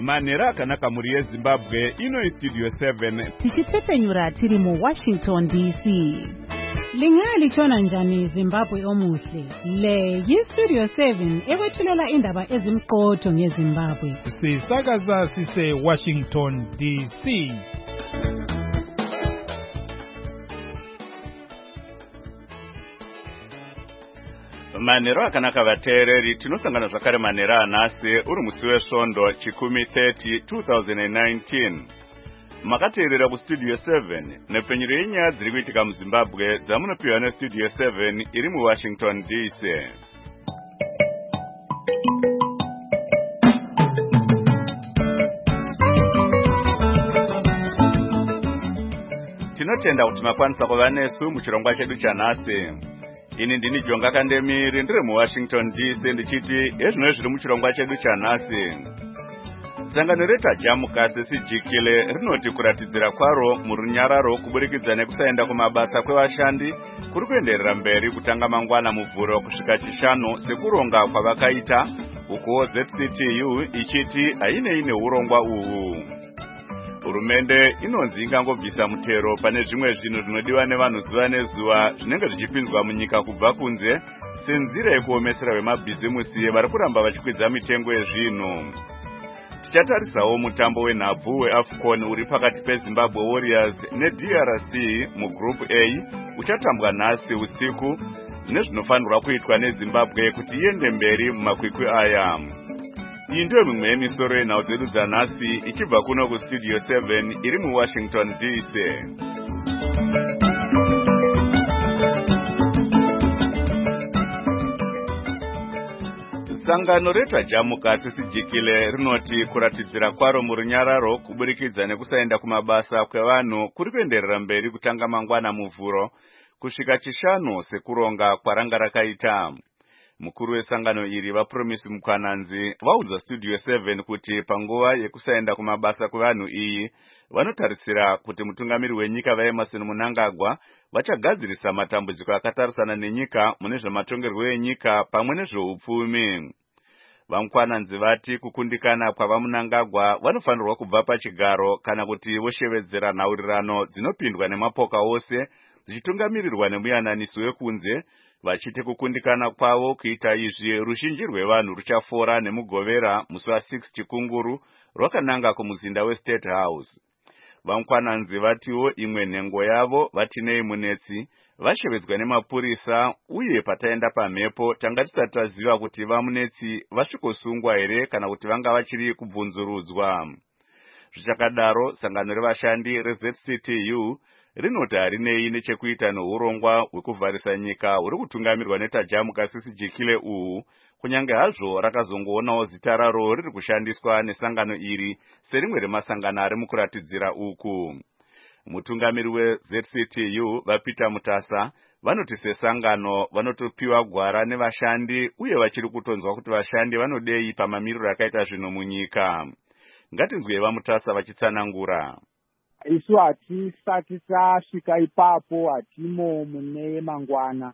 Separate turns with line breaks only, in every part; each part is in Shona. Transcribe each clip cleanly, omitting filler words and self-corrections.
Manera akanaka muri yeZimbabwe ino Studio 7
tichitsepenyura tiri mu Washington DC. Lingalitshona njani Zimbabwe omuhle? Le yi-Studio 7 ekwethulela indaba ezimqotho ngeZimbabwe.
Sisakaza sise Washington DC.
Manero akanaka vateereri tinosangana zvakare manera anhasi uri musi wesvondo chikumi 30 2019. Makateerera kuStudio 7 nepfenyuro yenyaya dziri kuitika muZimbabwe dzamunopiwa neStudio 7 iri muWashington DC. Tinotenda kuti makwanisa kuva nesu muchirongwa chedu chanhasi. Ini ndini Jonga Kandemiri ndiri muWashington DC ndichiti ezvino zviri muchirongwa chedu chanhasi. Sangano reTajamukasi sijikile rinoti kuratidzira kwaro murunyararo kuburikidza nekusaenda kumabasa kwevashandi kuri kuenderera mberi kutanga mangwana muvhuro kusvika chishanu sekuronga kwavakaita, uko ZCTU ichiti haine urongwa uhu. Hurumende inonzi ingangobvisa mutero pane zvimwe zvinhu zvinodiwa nevanhu zuva nezuva zvinenge zvichipinzwa munyika kubva kunze senzira yekuomesera vemabhizimusi vari kuramba vachikwidza mitengo yezvinhu. Tichatarisawo mutambo wenhabvu weAFCON uri pakati peZimbabwe Warriors neDRC mugroup A uchatambwa nhasi usiku nezvinofanirwa kuitwa neZimbabwe kuti iende mberi mumakwikwi aya. Iyi ndiyo mimwe yemisoro yenhau dzedu dzanhasi ichibva kuno kuStudio 7 iri muWashington DC. Sangano reTajamukasi sijikile rinoti kuratidzira kwaro murunyararo kuburikidza nekusaenda kumabasa kwevanhu kuri kuenderera mberi kutanga mangwana muvhuro kusvika chishanu sekuronga kwaranga rakaita. Mukuru wesangano iri vaPromisi Mukwananzi vaudza Studio 7 kuti panguva yekusaenda kumabasa kwevanhu iyi vanotarisira kuti mutungamiri wenyika vaEmmerson Mnangagwa vachagadzirisa matambudziko akatarisana nenyika mune zvematongerwo enyika pamwe nezveupfumi. VaMukwananzi vati kukundikana kwavaMnangagwa vanofanirwa kubva pachigaro kana kuti voshevedzera nhaurirano dzinopindwa nemapoka ose dzichitungamirirwa nemuyananisi wekunze, vachiti kukundikana kwavo kuita izvi rushinji rwevanhu ruchafora nemugovera musi wa6 chikunguru rwakananga kumuzinda weState House. VaMukwananzi vatiwo imwe nhengo yavo vatinei munetsi vashevedzwa nemapurisa uye pataenda pamhepo tanga tisati taziva kuti vamunetsi vasvikosungwa here kana kuti vanga vachiri kubvunzurudzwa. Zvichakadaro sangano revashandi reZCTU rinoti harinei nechekuita neurongwa hwekuvharisa nyika huri kutungamirwa neTajamukasi sijikile uhu, kunyange hazvo rakazongoonawo zita raro riri kushandiswa nesangano iri serimwe remasangano ari mukuratidzira uku. Mutungamiri weZCTU vaPeter Mutasa vanoti sesangano vanotopiwa gwara nevashandi uye vachiri kutonzwa kuti vashandi vanodei pamamiriro akaita zvinhu munyika. Ngatinzwe vaMutasa vachitsanangura.
Isu hatisati tasvika ipapo, hatimo mune mangwana.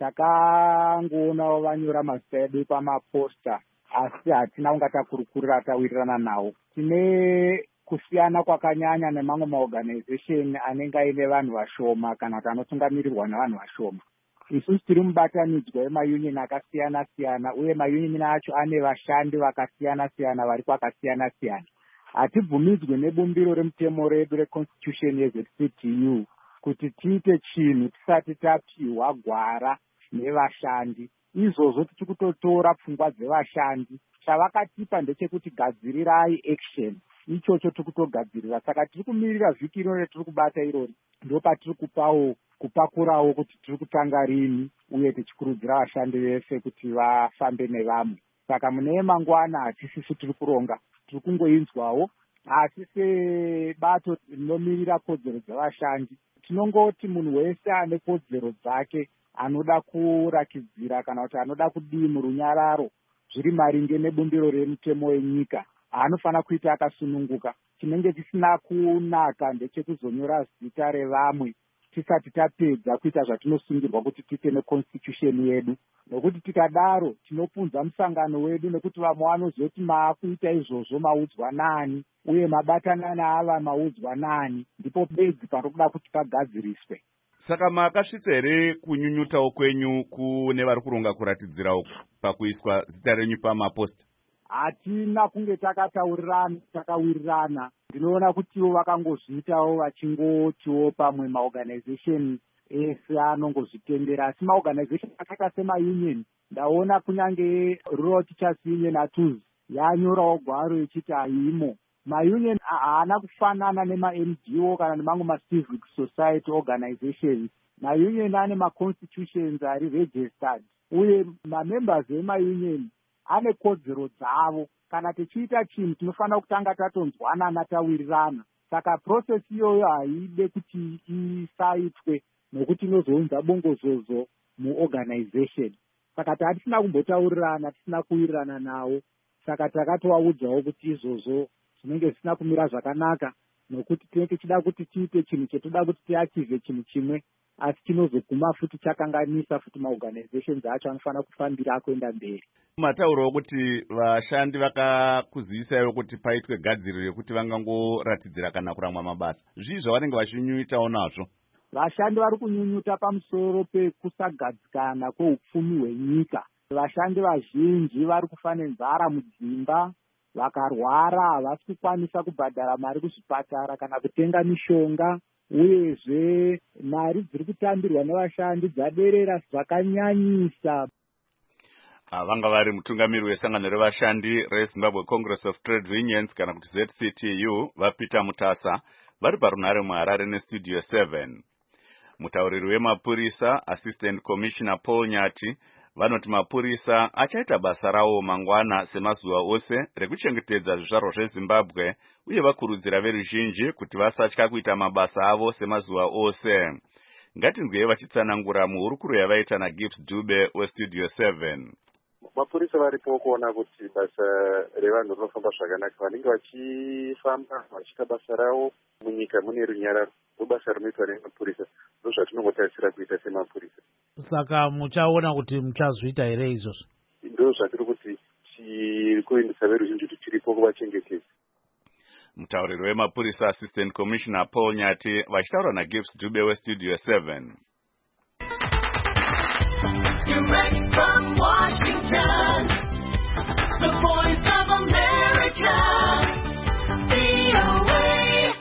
Takangoonawo vanyora mazita edu pamaposta asi hatina kunga takurukurira tawirirana nawo. Tine kusiyana kwakanyanya nemamwe maorganization anenge aine vanhu vashoma kana kuti anotungamirirwa nevanhu vashoma. Isusu tiri mubatanidzwa wemayunion akasiyana siyana uye mayunion acho ane vashandi vakasiyana siyana vari kwakasiyana siyana. Hatibvumidzwe nebumbiro remutemo redu reconstitution yeZCTU kuti tiite chinhu tisati tapiwa gwara nevashandi. Izvozvo tichi kutotora pfungwa dzevashandi. Chavakatipa ndechekuti gadzirirai action. Ichocho tiri kutogadzirira. Saka tiri kumirira vhiki rino retiri kubata irori ndo patiri kupakurawo kuti tiri kutanga rini uye tichikurudzira vashandi vese kuti vafambe nevamwe. Saka mune mangwana hatisisu tiri kuronga, tiri kungoinzwawo, asi sebato rinomirira kodzero dzevashandi tinongoti munhu wese ane kodzero dzake anoda kurakidzira kana kuti anoda kudii murunyararo zviri maringe nebumbiro remutemo wenyika anofana kuita akasununguka. Chinenge chisina kunaka ndechekuzonyora zita revamwe tisati tapedza kuita zvatinosungirwa kuti tiite neconstitution yedu, nokuti tikadaro tinopunza musangano wedu, nekuti vamwe vanozoti maakuita izvozvo maudzwa nani uye mabatana naava maudzwa nani, ndipo bedzi parokuda kuti pagadziriswe.
Saka makasvitsa here kunyunyutawo kwenyu kune vari kuronga kuratidzira pakuiswa zita renyu pamaposta?
Hatina kunge takawirirana. Ndinoona kutiwo vakangozviitawo vachingotiwo pamwe maorganization ese anongozvitendera, asi maorganization akaita semaunion, ndaona kunyange Rural Teachers Union ATUZ yanyorawo gwaro ichiti haimo. Maunion haana kufanana nema-NGO kana nemamwe ma-civic society organizations. Maunion ane ma-constitutions ari registered, uye ma-members ema-union ane kodzero dzavo. Kana tichiita chinhu tinofanira kutanga tatonzwanana tawirirana. Saka process iyoyo haide kuti isaitwe nokuti inozounza bongozozo muorganization. Saka hatisina kumbotaurirana, tisina kuwirirana nawo. Saka takatovaudzawo kuti izvozvo zvinenge zvisina kumira zvakanaka, nokuti tinenge tichida kuti tiite chinhu chetoda kuti tiachive chinhu chimwe, asi chinozoguma futi chakanganisa futi maorganizations acho anofanira kufambira kuenda mberi.
Mataurawo kuti vashandi vakakuzivisaiwo kuti paitwe gadziriro yekuti vangangoratidzira kana kuramwa mabasa. Zvii zvavanenge vachinyunyutawo nazvo?
Vashandi vari kunyunyuta pamusoro pekusagadzikana kweupfumi hwenyika. Vashandi vazhinji vari kufa nenzara mudzimba, vakarwara havasi kukwanisa kubhadhara mari kuzvipatara kana kutenga mishonga, uyezve mari dziri kutambirwa nevashandi dzaderera zvakanyanyisa.
Vanga vari mutungamiri wesangano revashandi reZimbabwe Congress of Trade Unions kana kuti ZCTU, vaPeter Mutasa, vari parunhare muHarare neStudio 7. Mutauriri wemapurisa Assistant Commissioner Paul Nyati vanoti mapurisa achaita basa rawo mangwana semazuva ose rekuchengetedza zvizvarwa zveZimbabwe, uye vakurudzira veruzhinji kuti vasatya kuita mabasa avo semazuva ose. Ngatinzwei vachitsanangura muhurukuro yavaita naGibbs Dube weStudio 7.
Mapurisa varipo kuona kuti basa revanhu rinofamba zvakanaka, vanenge vachifamba vachiita basa ravo munyika mune runyararo. Basa rinoitwa nemapurisa ndozvatinongotarisira kuita semapurisa.
Saka muchaona kuti muchazviita here izvozvo?
Ndo zvatiri kuti tikuendesa veruzhinji kuti tiripo kuvachengetedza.
Mutauriri wemapurisa Assistant Commissioner Paul Nyati vachitaura naGibbs Dube weStudio 7.
Direct from Washington, the Voice of America, VOA.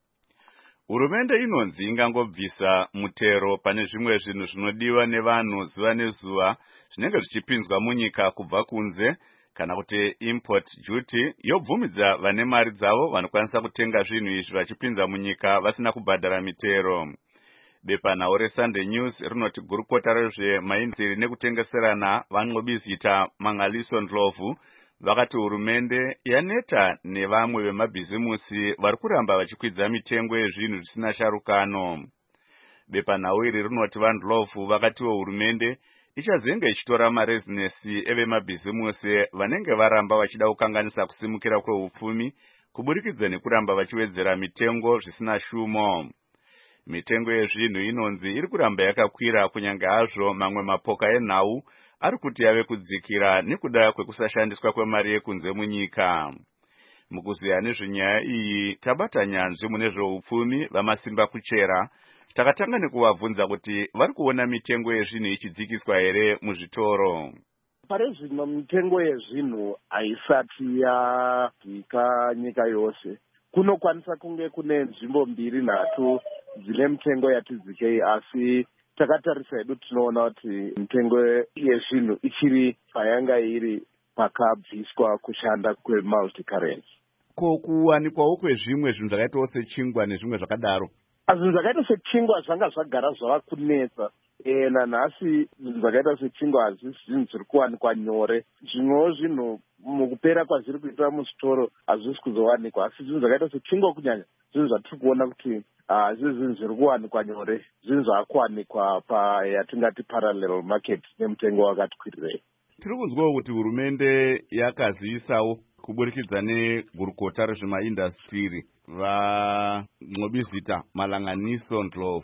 Hurumende inonzi ingangobvisa mutero pane zvimwe zvinhu zvinodiwa nevanhu zuva nezuva zvinenge zvichipinzwa munyika kubva kunze, kana kuti import duty, yobvumidza vane mari dzavo vanokwanisa kutenga zvinhu izvi vachipinza munyika vasina kubhadhara mitero. Bepanhau reSunday News rinoti gurukota rezvemainziri nekutengeserana vaNqobizita Mangaliso Ndlovu vakati hurumende yaneta nevamwe vemabhizimusi vari kuramba vachikwidza mitengo yezvinhu zvisina sharukano. Bepanhau iri rinoti vaNdlovu vakatiwo hurumende ichazenga ichitora marezinesi evemabhizimusi vanenge varamba vachida kukanganisa kusimukira kweupfumi kuburikidza nekuramba vachiwedzera mitengo zvisina shumo. Mitengo yezvinhu inonzi iri kuramba yakakwira kunyange hazvo mamwe mapoka enhau ari kuti yave kudzikira nekuda kwekusashandiswa kwemari yekunze munyika. Mukuziya nezvenyaya iyi tabata nyanzvi mune zveupfumi vamasimba kuchera, takatanga nekuvabvunza kuti vari kuona mitengo yezvinhu ichidzikiswa here muzvitoro.
Pari zvino mitengo yezvinhu haisati yadzika nyika yose. Kunokwanisa kunge kune nzvimbo 2-3 dzine mitengo yati dzikei, asi takatarisa hedu tinoona kuti mitengo yezvinhu ichiri payanga iri pakabviswa kushanda kwemulticurrency.
Ko kuwanikwawo kwezvimwe zvinhu zvakaitawo sechingwa nezvimwe zvakadaro?
Zvinhu zvakaita sechingwa zvanga zvagara zvava kunetsa. Nanhasi zvinhu zvakaita sechingwa hazvisi zvinhu zviri kuwanikwa nyore. Zvimwewo zvinhu mukupera kwazviri kuitwa muzvitoro hazvisi kuzowanikwa, asi zvinhu zvakaita sechingwa kunyanya zvinhu zvatiri kuona kuti hazvisi zvinhu zviri kuwanikwa nyore, zvinhu zvaakuwanikwa payatingati parallel market nemutengo wakati kwirirei.
Tiri kunzwawo kuti hurumende yakazivisawo kuburikidza negurukota rezvemaindastiri vaNqobizita Malanganiso Ndlovu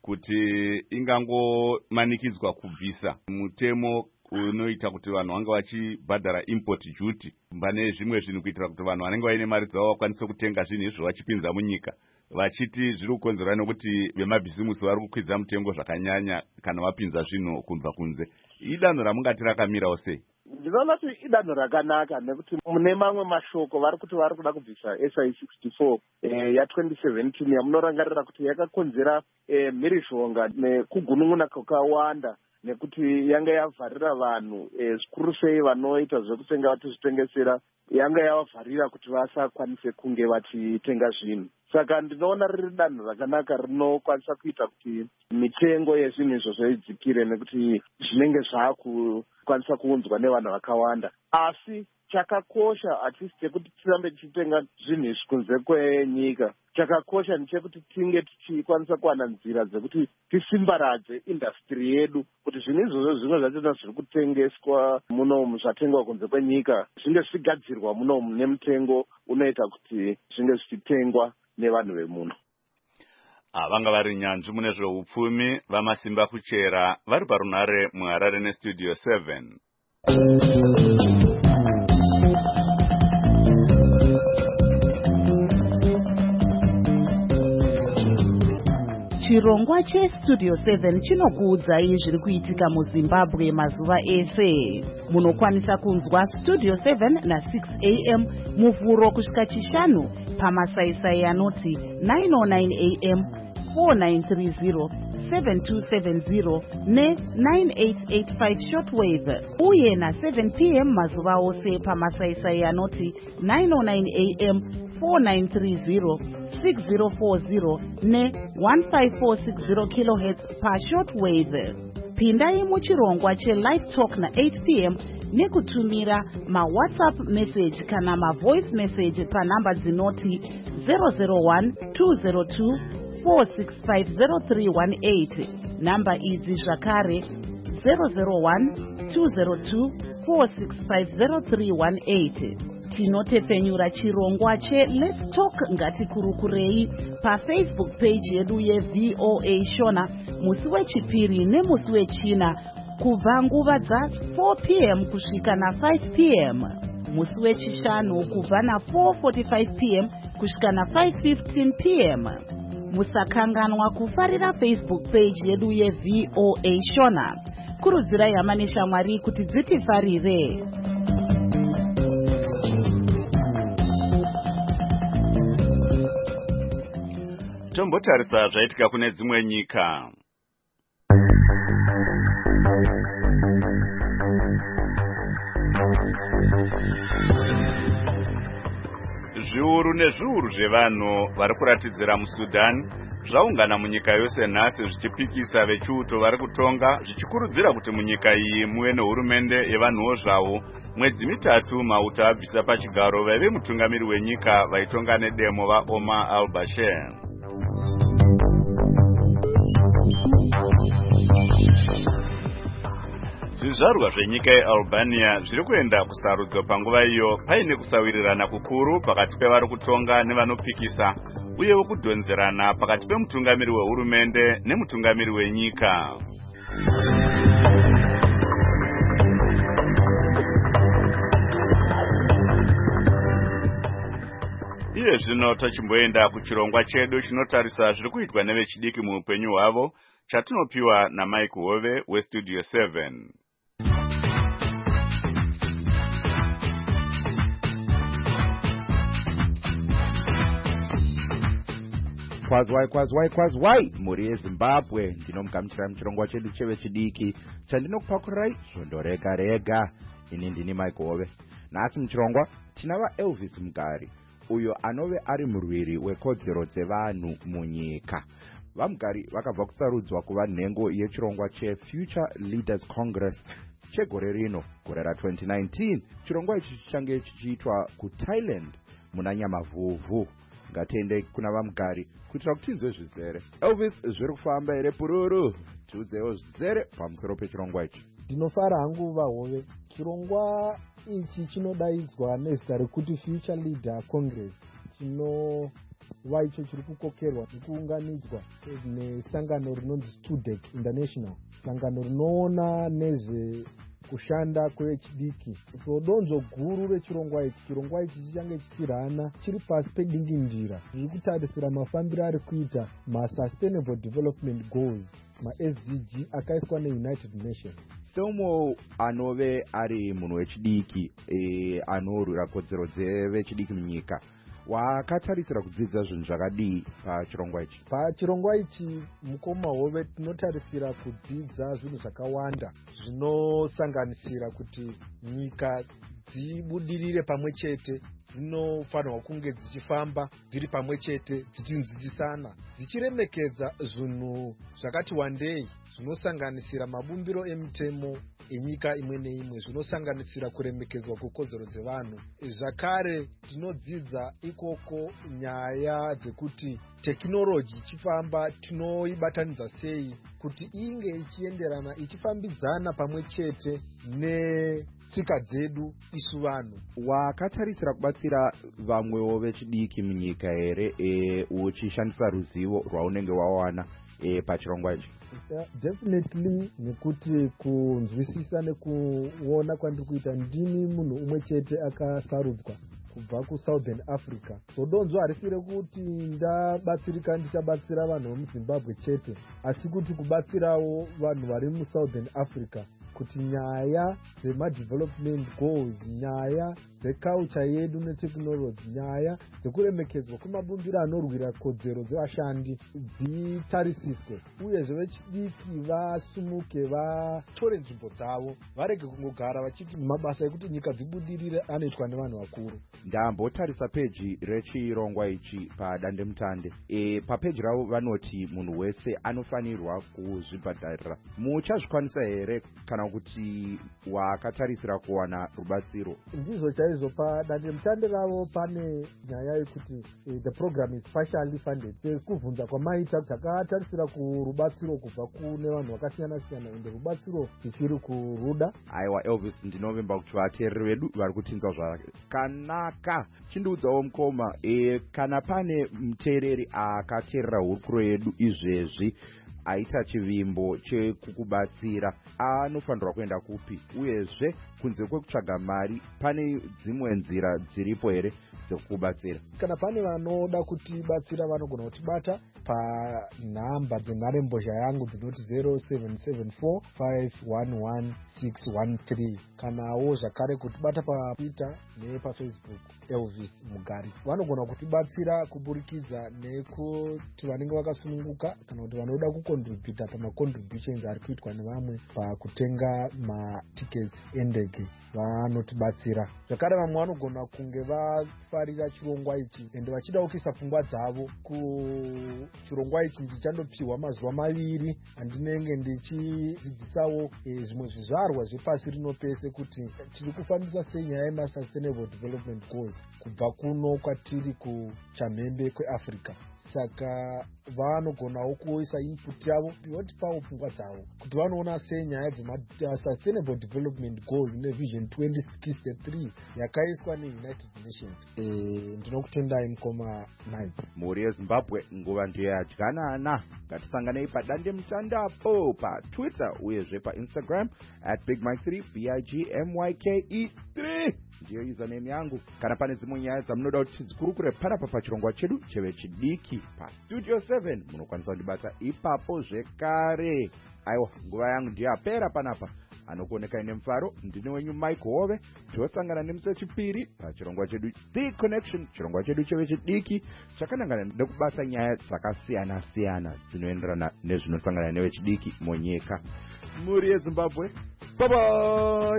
kuti ingangomanikidzwa kubvisa mutemo unoita kuti vanhu vange vachibhadhara import duty pane zvimwe zvinhu kuitira kuti vanhu vanenge vaine mari dzavo vakwanise kutenga zvinhu izvo vachipinza munyika, vachiti zviri kukonzerwa nekuti vemabhizimusi vari kukwidza mutengo zvakanyanya kana vapinza zvinhu kubva kunze. Idanho ramungati rakamirawo sei?
Ndinoona kuti idanho rakanaka nekuti mune mamwe mashoko vari kuti vari kuda kubvisa SI 64 ya2017 yamunorangarira kuti yakakonzera mhirizhonga nekugunun'una kwakawanda nekuti yanga yavharira vanhu zvikuru sei vanoita zvekutenga vachizvitengesera, yanga yavavharira kuti vasakwanise kunge vachitenga zvinhu. Saka ndinoona riri danho rakanaka rinokwanisa kuita kuti mitengo yezvinhu izvozvo idzikire nekuti zvinenge zvakukwanisa kuunzwa nevanhu vakawanda. Asi chakakosha hatisi chekuti tirambe tichitenga zvinhu izvi kunze kwenyika. Chakakosha ndechekuti tinge tichikwanisa kuwana nzira dzekuti tisimbaradze industry yedu kuti zvinhu izvozvo zvimwe zvachona zviri kutengeswa munomu zvatengwa kunze kwenyika zvinge zvichigadzirwa munomu nemutengo unoita kuti zvinge zvichitengwa nevanhu vemuno.
Vanga vari nyanzvi mune zveupfumi vaMasimba Kuchera vari parunhare muHarare nestudio 7.
Chirongwa chestudio 7 chinokuudzai zviri kuitika muZimbabwe mazuva ese. Munokwanisa kunzwa studio 7 na6 am muvhuro kusvika chishanu pamasaisai anoti 909 am, 4930, 7270 ne9885 shortwave, uye na7 pm mazuva ose pamasaisai anoti 909 am, 4930, 6040 ne15460 kHz pashortwave. Pindai muchirongwa chelive talk na8 pm nekutumira mawhatsapp message kana mavoice message panhamba dzinoti 001 202 4650318. Namba idzi zvakare 001 202 4650318. Tinotepfenyura chirongwa cheLet's Talk ngatikurukurei paFacebook page yedu yeVOA Shona musi wechipiri nemusi wechina kubva nguva dza4 pm kusvika na5 pm, musi wechishanu kubva na4:45 pm kusvika na5:15 pm. Musakanganwa kufarira Facebook page yedu yeVOA Shona. Kurudzirai hama neshamwari kuti dzitifarire.
Tombotarisa zvaitika kune dzimwe nyika. Zviuru nezviuru zvevanhu vari kuratidzira muSudan zvaungana munyika yose nhasi zvichipikisa vechiuto vari kutonga zvichikurudzira kuti munyika iyi muve nehurumende yevanhuwo zvavo. Mwedzi mitatu mauta abvisa pachigaro vaive mutungamiri wenyika vaitonga nedemo vaOmar al-Bashir. Zvizvarwa zvenyika yeAlbania zviri kuenda kusarudzo panguva iyo paine kusawirirana kukuru pakati pevari kutonga nevanopikisa uyewo kudhonzerana pakati pemutungamiri wehurumende nemutungamiri wenyika. Iye zvino tochimboenda kuchirongwa chedu chinotarisa zviri kuitwa nevechidiki muupenyu hwavo chatinopiwa naMike Hove westudio 7.
Kwazwai muri yeZimbabwe, ndinomugamuchira muchirongwa chedu chevechidiki chandinokupakurirai zvondorega rega. Ini ndini Mike Hove. Nhasi muchirongwa tina vaElvis Mugari uyo anove ari murwiri wekodzero dzevanhu munyika. VaMugari vakabva kusarudzwa kuva nhengo yechirongwa cheFuture Leaders Congress chegore rino, gore ra2019. Chirongwa ichi chichange chichiitwa kuThailand muna Nyamavhuvhu. Ngatiendei kuna vaMugari kuitira kuti tinzwe zvizere. Elvis, zviri kufamba here pururu? Tiudzewo zvizere pamusoro pechirongwa ichi.
Ndinofara hangu vaHove. Chirongwa ichi chinodaidzwa nezita rekuti Future Leader Congress. chirongwa icho chiri kukokerwa nekuunganidzwa nesangano rinonzi Studec International, sangano rinoona nezvekushanda kwevechidiki. So donzvo guru rechirongwa ichi chichange chichirana chiri pasi pedingindira zviri kutarisira mafambiro ari kuita ma-Sustainable Development Goals, ma-SDG akaiswa neUnited Nations.
Seumwe anove ari munhu wechidiki anorwira kodzero dzevechidiki munyika, wakatarisira kudzidza zvinhu zvakadii pachirongwa ichi?
Pachirongwa ichi mukoma hove tinotarisira kudzidza zvinhu zvakawanda zvinosanganisira kuti nyika dzibudirire pamwe chete, dzinofanirwa kunge dzichifamba dziri pamwe chete, dzichinzidzisana, dzichiremekedza zvinhu zvakati wandei zvinosanganisira mabumbiro emitemo enyika imwe neimwe, zvinosanganisira kuremekedzwa kwekodzero dzevanhu. Zvakare tinodzidza ikoko nyaya dzekuti tekinoloji ichifamba tinoibatanidza sei kuti inge ichienderana, ichifambidzana pamwe chete netsika dzedu isu vanhu.
Wakatarisira kubatsira vamwewo vechidiki munyika here uchishandisa ruzivo rwaunenge wawana pachirongwa ichi?
Definitely, nekuti kunzwisisa nekuona kwandiri kuita, ndini munhu umwe chete akasarudzwa kubva kuSouthern Africa. So donzvo harisire kuti ndabatsirika ndichabatsira vanhu vemuZimbabwe chete, asi kuti kubatsirawo vanhu vari muSouthern Africa kuti nyaya dzema-development goals, nyaya dzeculture yedu netechnology, nyaya dzekuremekedzwa kwemabumbiro anorwira kodzero dzevashandi dzitarisiswe, uyezve vechidiki vasumuke, vatore nzvimbo dzavo, varege kungogara vachiti mabasa ekuti nyika dzibudirire anoitwa nevanhu vakuru.
Ndambotarisa peji rechirongwa ichi padandemutande. Papeji ravo vanoti munhu wese anofanirwa kuzvibhadharira. Muchazvikwanisa here kana kuti wakatarisira kuwana rubatsiro?
Ndizvo chaizvo, padandemutande ravo pane nyaya yekuti the program is partially funded. Sekubvunza kwamaita, takatarisira kurubatsiro kubva kune vanhu vakasiyana siyana, ende rubatsiro tichiri kuruda.
Aiwa Elvis, ndinovimba kuti vateereri vedu vari kutinzwa zvakanaka. Chindiudzawo mukoma, kana pane muteereri akateerera hurukuro yedu izvezvi aita chivimbo chekukubatsira, anofanirwa kuenda kupi? Uyezve kunze kwekutsvaga mari, pane dzimwe nzira dziripo here dzekukubatsira?
Kana pane vanoda kutibatsira vanogona kutibata panhamba dzenharembozha yangu dzinoti 0774511613, kanawo zvakare kutibata paTwitter nepafacebook Elvis Mugari. Vanogona kutibatsira kuburikidza nekuti vanenge vakasununguka kana kuti vanoda kukontribhuta pamacontributions ari kuitwa nevamwe pakutenga matickets endege, vanotibatsira. Zvakare vamwe vanogona kunge vafarira chirongwa ichi ende vachida kuisa pfungwa dzavo kuchirongwa ichi ndichandopiwa mazuva 2 andinenge ndichidzidzisawo zvimwe zvizvarwa zvepasi rino pese kuti tiri kufambisa sei nyaya yema-Sustainable Development Goals kubva kuno kwatiri kuchamhembe kweAfrica. Saka vanogonawo kuisa input yavo, votipawo pfungwa dzavo kuti vanoona sei nyaya dzema-Sustainable Development Goals nevision 2063 yakaiswa neUnited Nations. Ndinokutendai mukoma nai.
Mhuri yeZimbabwe, nguva ndiyo yadyanana. Ngatisanganei padandemutande paTwitter uyezve paInstagram @BigMike3, BIGMYKE3 ndiyo username yangu. Kana pane dzimwe nyaya dzamunoda kuti tidzikurukure panapa pachirongwa chedu chevechidiki paStudio 7, munokwanisa kundibata ipapo zvekare. Aiwa, nguva yangu ndiyo yapera panapa. Anokuoneka ine mufaro, ndini wenyu Mike Hove. Tiosangana nemusi wechipiri pachirongwa chedu The Connection, chirongwa chedu chevechidiki chakanangana nekubata nyaya dzakasiyana siyana dzinoenderana nezvinosangana nevechidiki munyika. Mhuri yeZimbabwe, bye bye.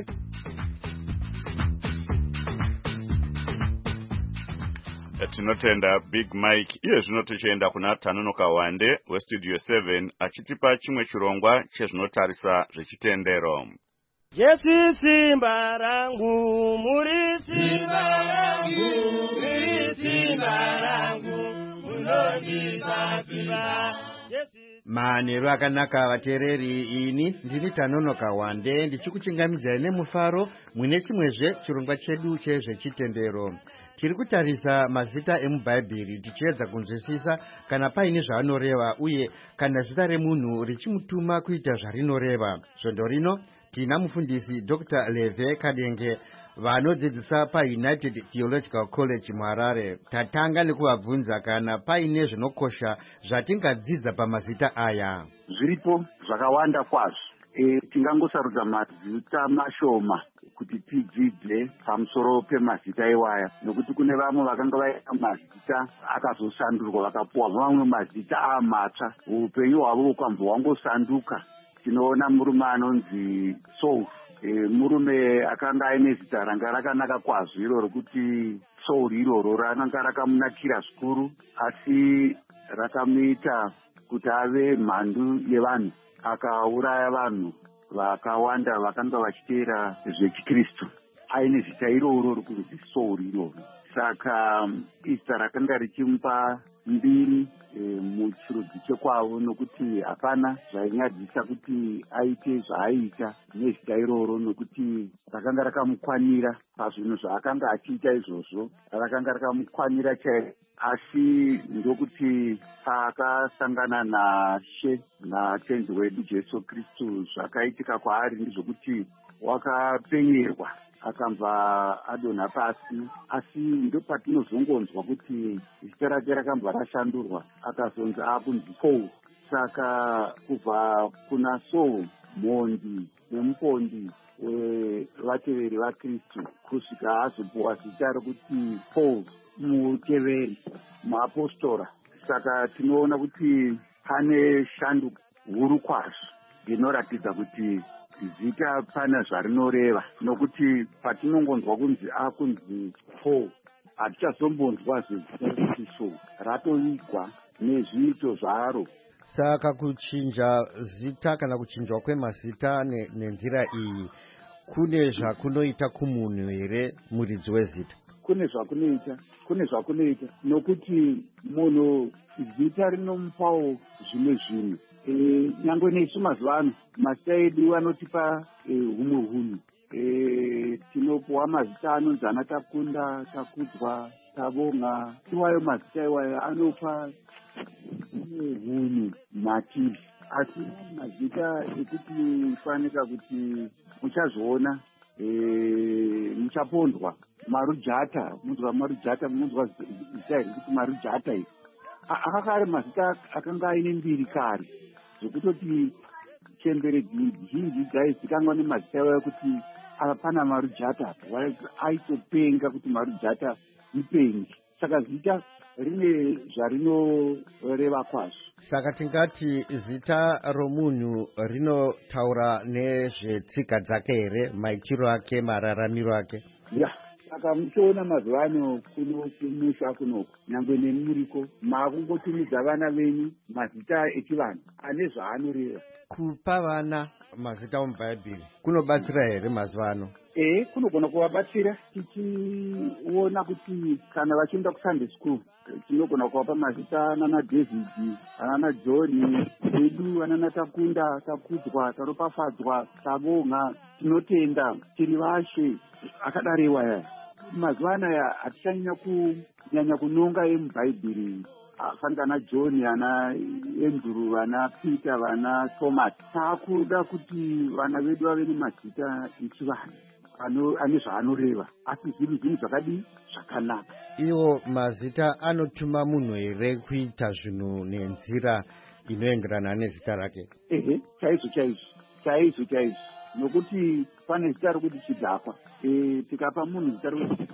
Tinotenda Big Mike. Iye zvino tichienda kuna Tanonoka Wande weStudio 7 achitipa chimwe chirongwa chezvinotarisa zvechitendero.
Jesu simba rangu, muri simba rangu, muri simba rangu, munondipasira.
Manheru akanaka vateereri, ini ndini Tanonoka Wande ndichikuchingamidzai nemufaro mwine chimwezve chirongwa chedu chezvechitendero. Tiri kutarisa mazita emubhaibheri tichiedza kunzwisisa kana paine zvaanoreva uye kana zita remunhu richimutuma kuita zvarinoreva. Svondo rino tina mufundisi Dr. Leve Kadenge vanodzidzisa paUnited Theological College muHarare. Tatanga nekuvabvunza kana paine zvinokosha zvatingadzidza pamazita aya.
Zviripo zvakawanda kwazvo. Tingangosarudza mazita mashoma kuti tidzidze pamusoro pemazita iwaya, nokuti kune vamwe vakanga vaita mazita akazosandurwa vakapuwa mamwe mazita amatsva, upenyu hwavo ukabva hwangosanduka. Tinoona murume anonzi Saul, murume akanga aine zita ranga rakanaka kwazvo iroro, kuti Saul iroro rakanga rakamunakira zvikuru, asi rakamuita kuti ave mhandu yevanhu, akauraya vanhu vakawanda vakanga vachiteera zvechikristu. Aine zita iroro rokunzi Saul iroro. Saka izita rakanga richimupa mbiri muchirudzi chekwavo, nokuti hapana zvainyadzisa kuti aite zvaaita nezita iroro, nokuti rakanga rakamukwanira pazvinhu zvaakanga achiita izvozvo, rakanga rakamukwanira chaizvo. Asi ndokuti paakasangana naShe natenzi wedu Jesu Kristu, zvakaitika kwaari ndizvokuti wakapenyerwa akabva adonha pasi. Asi ndopatinozongonzwa kuti zita rake rakabva rashandurwa akazonzi akunzi Paul. Saka kubva kuna Saul, mhondi nemupondi wevateveri vaKristu, kusvika azopuwa zita rokuti Paul, muteveri, muapostora. Saka tinoona kuti pane shando huru kwazvo inoratidza kuti zita pane zvarinoreva, nokuti patinongonzwa kunzi akunzi Paul, hatichazombonzwa zvezita rokuti Saul, ratoigwa nezviito zvaro.
Saka kuchinja zita kana kuchinjwa kwemazita nenzira iyi kune zvakunoita kumunhu here, muridzi wezita?
Kune zvakunoita, nokuti munhu zita rinomupawo zvimwe zvinhu. Nyangwe nesu mazuva ano mazita edu anotipa humwe. Tinopuwa mazita anonzi ana Takunda, Takudzwa, Tabonga. Iwayo mazita iwayo anopa hunhu matiri. Asi mazita ekuti fanika kuti muchazvoona muchapondwa. Marujata, munzwa Marujata, munzwa zita kuti Marujata iyi. Akakare mazita akanga aine mbiri kare, zvokutoti chembere zhinji dzaizikanwa nemazita iwayo kuti apana Marujata, aitopenga kuti Marujata mupengi. Saka zita rine zvarinoreva kwazvo.
Saka tingati zita romunhu rinotaura nezvetsika dzake here, maitiro ake, mararamiro ake?
Ya, saka muchiona mazuva ano kumusha kunoku, nyangwe nemuriko makungotumidza vana venyu mazita echivanhu ane zvaanoreva.
Kupa vana mazita mubhaibheri kunobatsira here mazuva ano?
Kunogona kuvabatsira, tichiona kuti kana vachienda kuSunday school tinogona kuvapa mazita anana David, anana John edu, anana Takunda, Takudzwa, Taropafadzwa, Tabonga, tinotenda, tiri vashe, akadarewa yaya. Mazuva anaya hatichanyanya kunonga emubhaibheri afanira ana John, ana Andrew, vana Peter, vana Thomas. Taakuda kuti vana vedu vave nemazita echivanhu ane zvaanoreva, asi zvinhu zvakadii zvakanaka.
Iwo mazita anotuma munhu here kuita zvinhu nenzira inoenderana nezita rake? Chaizvo.
Nokuti pane zita rokuti chidhakwa. Tikapa munhu zita rokuti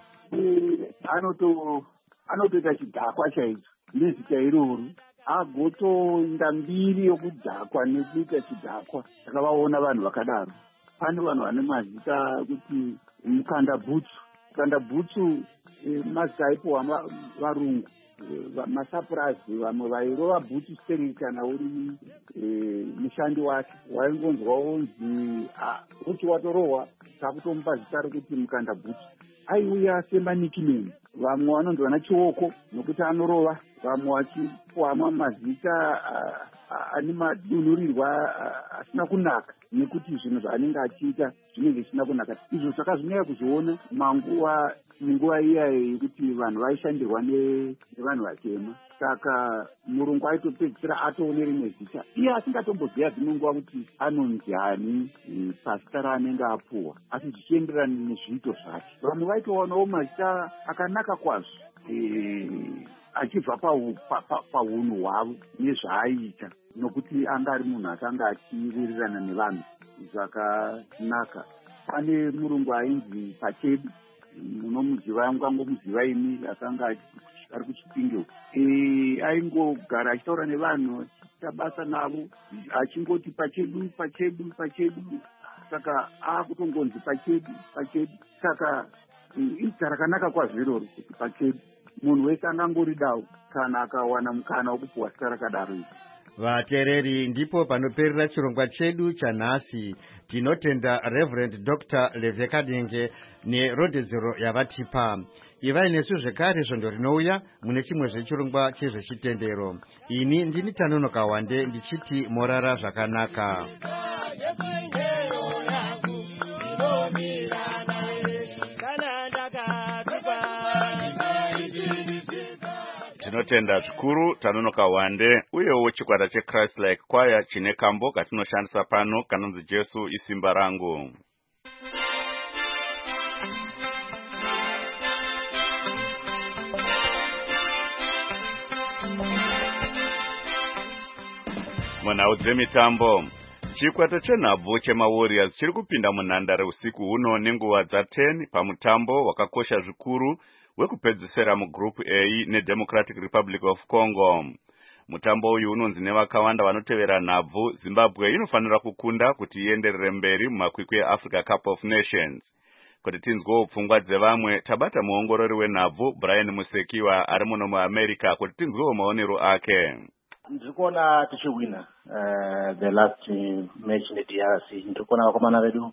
anotoita chidhakwa chaizvo nezita iroro, agotoenda mbiri yokudhakwa nekuita chidhakwa. Takavaona vanhu vakadaro. Pane vanhu vane mazita kuti mukanda bhutsu, mazita aipowa varungu, masapurazi, vamwe vairova bhutsu stereki kana uri mushandi wake, waingonzwa onzi bhutsu watorohwa, takutomupa zita rokuti mukanda bhutsu. Aiuya semanikimeni, vamwe vanonzi vana chioko nokuti anorova, vamwe vachipuwa mazita ane madunurirwa asina kunaka, nekuti zvinhu zvaanenge achiita zvinenge zvisina kunaka. Izvo takazvinyanya kuzoona munguva iyayo yekuti vanhu vaishandirwa nevanhu vatema. Saka murungu aitopedzisira atoone rimwe zita iye asingatomboziva dzimwe nguva kuti anonzi ani pasita raanenge apuwa, asi zvichienderana nezviito zvake. Vamwe vaitoonawo mazita akanaka kwazvo achibva paunhu hwavo nezvaaiita, nokuti anga ari munhu akanga achiwirirana nevanhu zvakanaka. Pane murungu ainzi Pachedu, munomuziva, mukangomuziva imi, akanga ari kuChipinge. Aingogara achitaura nevanhu, achiita basa navo, achingoti Pachedu, Pachedu, Pachedu. Saka akutongonzi Pachedu. Saka izita rakanaka kwazvo iroro kuti Pachedu. Munhu wese angangoridawo kana akawana mukana wokupuwa zita rakadaro.
Vateereri, ndipo panoperera chirongwa chedu chanhasi. Tinotenda Reverend Dr. Levekadenge nerodedzero yavatipa. Ivai nesu zvekare svondo rinouya mune chimwe zvechirongwa chezvechitendero. Ini ndini Tanonoka Wande ndichiti morara zvakanaka.
Tinotenda zvikuru Tanonoka Wande uyewo chikwata cheChrist Like Choir chine kambo katinoshandisa pano kanonzi Jesu isimba rangu. Munhau dzemitambo, chikwata chenhabvu chemaWarriors chiri kupinda munhandare usiku huno nenguva dza10 pamutambo wakakosha zvikuru wekupedzisira mugroup A neDemocratic Republic of Congo. Mutambo uyu unonzi nevakawanda vanotevera nhabvu Zimbabwe inofanira kukunda kuti ienderere mberi mumakwikwi eAfrica Cup of Nations. Kuti tinzwewo pfungwa dzevamwe, tabata muongorori wenhabvu Brian Musekiwa ari muno muAmerica kuti tinzwewo maonero ake.
Ndikuona tichiwina the last match neDRC. Ndikuona vakomana vedu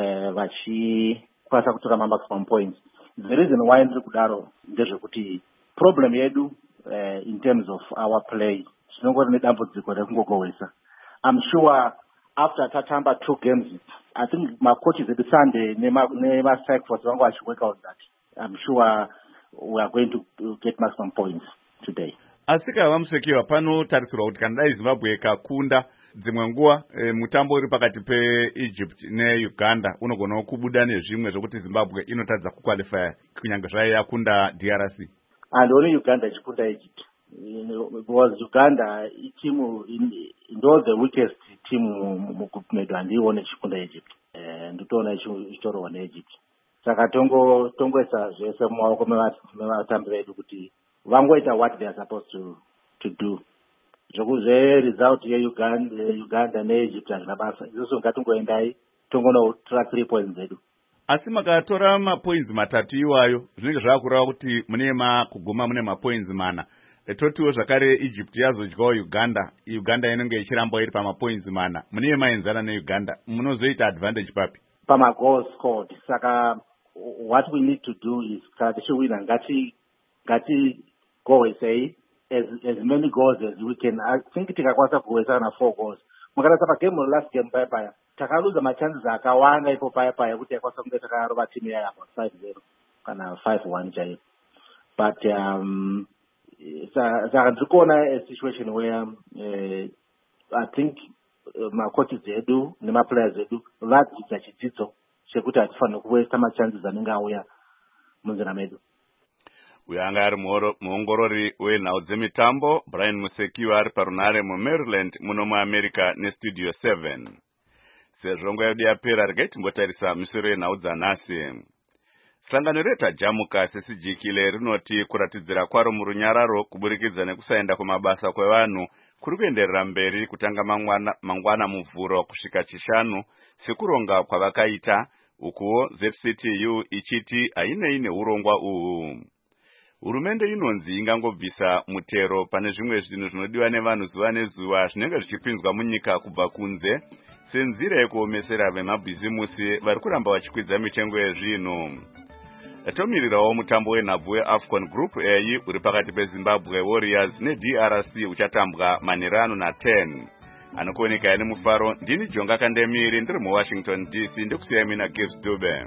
vachikwanisa kutora maximum points. The reason why ndiri kudaro ndezvekuti problem yedu in terms of our play tinongori nedambudziko rekungogowesa. I'm sure after tatamba 2 games, I think makochi edu Sunday nema-strike force vangu vachiwork out that. I'm sure we are going to get maximum points today.
Asika vamusekiwa panotarisirwa kuti kana dai Zimbabwe ikakunda dzimwe nguva mutambo uri pakati peEgypt neUganda unogona kubuda nezvimwe zvokuti Zimbabwe inotadza kuqualify kunyange zvai yakunda DRC.
And only Uganda ichikunda Egypt. Because Uganda team ndo the weakest team mugroup medu handione ichikunda Egypt. Nditoona ichitorohwa neEgypt. Saka tongoisa zvese mumaoko mevatambi vedu kuti vangoita what they are supposed to do. Zvokuze result yeUganda neEgypt hazvina basa. Izvozvo ngatongoendai tongonotora 3 points zedu.
Asi makatora mapoints matatu iwayo zvinenge zvakureva kuti kuguma mune mapoints mana. Totiwo zvakare Egypt yazodyawo Uganda inenge ichiramba iri pamapoints mana. Mune maenzana neUganda munozoita advantage papi?
Pamagoals scored. Saka what we need to do is kana tichiwina ngati say as many goals as we can. I think tikakwanisa kuwesa na 4 goals. Mukarasa pagame last game paya takaluza machances akawanda ipo paya kuti yakwanisa kunge takarova timu yapa 5-0 kana 5-1 chaiyo. But saka ndikuona a situation where I think macoaches edu nemaplayers edu vadzidza chidzidzo chekuti hatifanira kuwesta machances anenge auya munzira medu.
Uyu anga ari muongorori wenhau dzemitambo Brian Musekiwa ari parunare muMaryland muno muAmerica neStudio 7. Sezvo nguva yedu yapera regai timbotarisa misoro yenhau dzanhasi. Sangano retajamuka sesijikile rinoti kuratidzira kwaro murunyararo kuburikidza nekusaenda kumabasa kwevanhu kuri kuenderera mberi kutanga mangwana muvhuro kusvika chishanu sekuronga kwavakaita, ukuwo ZCTU ichiti hainei neurongwa uhu. Hurumende inonzi ingangobvisa mutero pane zvimwe zvinhu zvinodiwa nevanhu zuva nezuva zvinenge zvichipinzwa munyika kubva kunze senzira yekuomesera vemabhizimusi vari kuramba vachikwidza mitengo yezvinhu. tomirirawo mutambo wenhabvu weAFCON Group A uri pakati peZimbabwe Warriors neDRC uchatambwa manheru 10. Anokuoneka ine mufaro ndini Jonga Kandemiri ndiri muWashington DC ndikusiyai mina Gibbs Dube.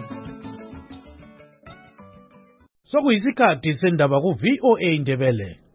Sokuyisikhathi sendaba ku VOA Ndebele.